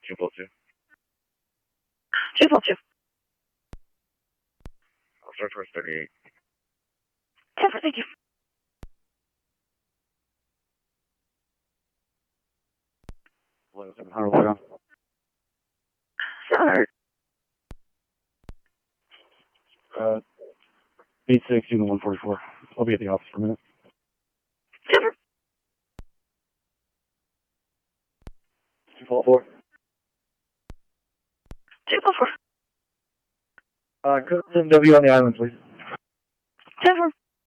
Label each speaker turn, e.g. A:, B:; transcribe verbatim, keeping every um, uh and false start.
A: two four two.
B: two four two.
A: I'll start first thirty-eight.
B: ten four, thank you.
A: seven hundred, log on.
B: seven hundred.
A: Uh, eight six, unit one forty-four. I'll be at the office for a minute.
B: Denver.
A: two four four.
B: two four four.
A: Uh, Custom W on the island, please.
B: Denver.